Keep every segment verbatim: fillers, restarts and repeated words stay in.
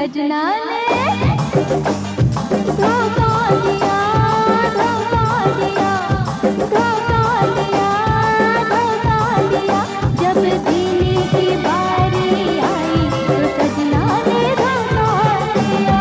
सजना ने धोखा दिया, धोखा दिया, धोखा दिया, धोखा दिया। जब जीने की बारी आई तो सजना ने धोखा दिया।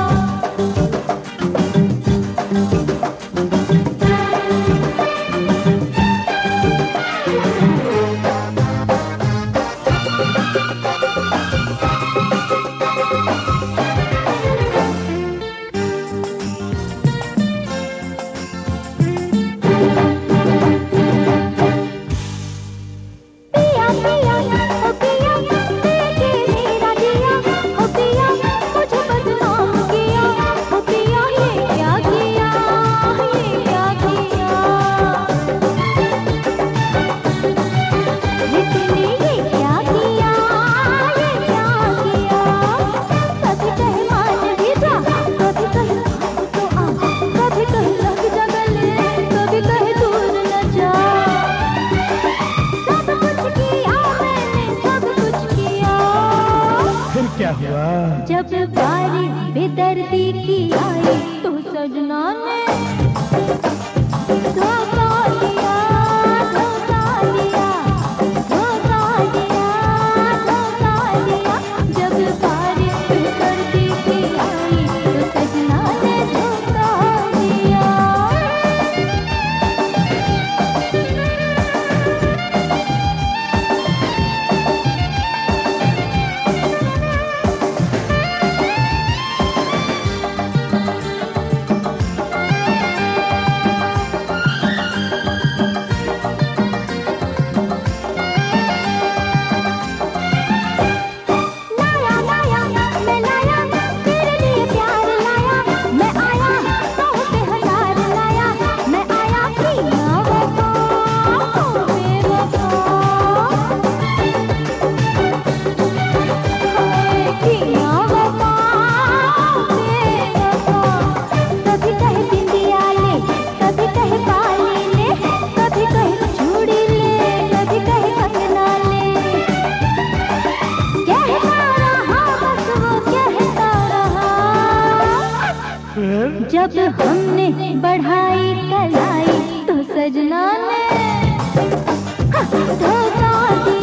क्या हुआ? जब बारी बेदर्दी की आई तो सजना ने धोखा दिया, धोखा दिया, धोखा दिया, धोखा दिया। जब बारी बेदर्दी की आई तो सजना ने धोखा दिया। जब हमने बढ़ाई कलाई तो सजना ने धोखा दिया।